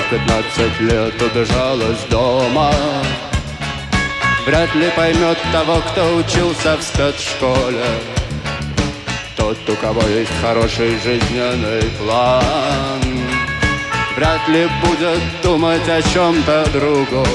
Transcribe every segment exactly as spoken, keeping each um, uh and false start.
пятнадцать лет убежала с дома. Вряд ли поймет того, кто учился в спецшколе, тот, у кого есть хороший жизненный план, вряд ли будет думать о чем-то другом.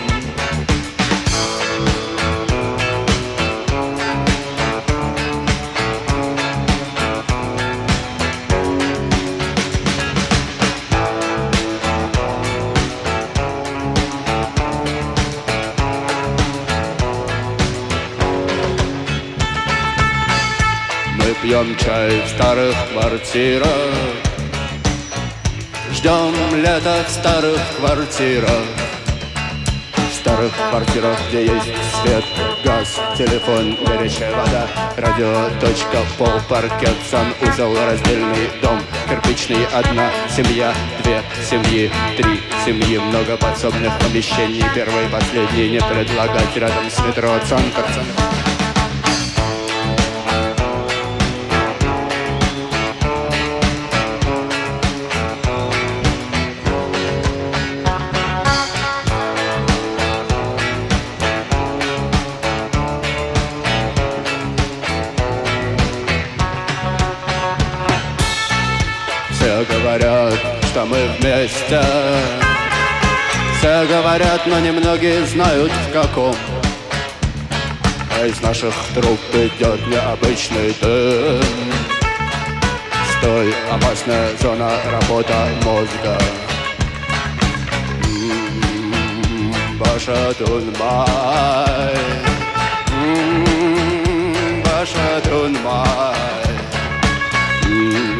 Мы пьем чай в старых квартирах, ждем лета в старых квартирах. В старых квартирах, где есть свет, газ, телефон, горячая вода, радио, точка, пол, паркет, санузел, раздельный дом, кирпичный, одна семья, две семьи, три семьи, много подсобных помещений, первый и последний не предлагать рядом с метро Цанкарцем. Все говорят, что мы вместе, все говорят, но немногие знают в каком. А из наших труб идет необычный дым. Стой, опасная зона, работа мозга. М-м-м, Баша Тунмай, м-м-м, Баша Тунмай.